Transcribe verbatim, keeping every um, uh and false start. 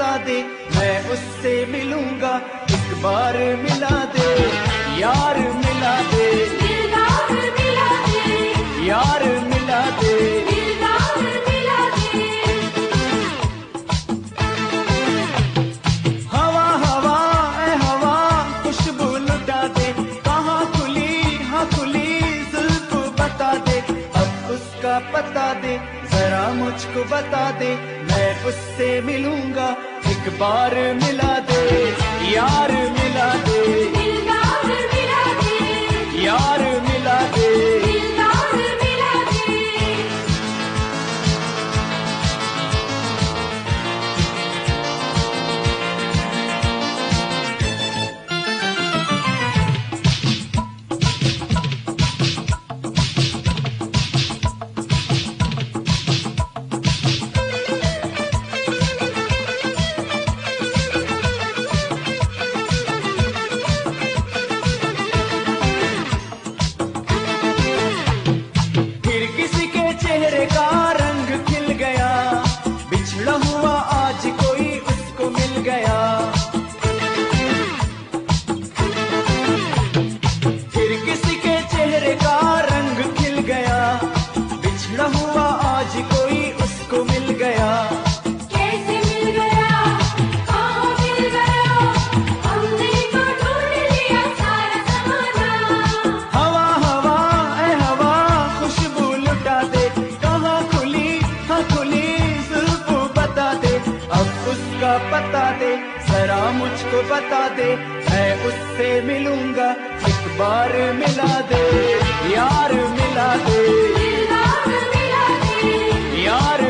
बता दे, मैं उससे मिलूंगा, एक बार मिला दे, यार मिला दे, दिलदार मिला दे, यार मिला दे, दिलदार मिला दे। हवा हवा ए हवा खुशबू लुटा दे, कहाँ खुली हाँ खुली जुल्फ बता दे, अब उसका पता दे, जरा मुझको बता दे, मैं उससे मिलूंगा, एक बार मिला दे, यार मिला दे, दिलदार मिला दे, यार मिला दे। दिलदार मिला दे। फिर किसी के चेहरे का रंग खिल गया, बिछड़ा हुआ आज कोई उसको मिल गया। फिर किसी के चेहरे का रंग खिल गया, बिछड़ा हुआ आज कोई उसको मिल गया। कैसे मिल गया, कहाँ मिल गया, हमने तो ढूंढ लिया सारा ज़माना। हवा हवा ए हवा खुशबू लुटा दे, कहाँ खुली हाँ खुली जुल्फ बता दे, अब उसका पता दे, जरा मुझको बता दे, मैं उससे मिलूंगा, एक बार मिला दे, यार मिला दे, दिलदार मिला दे, यार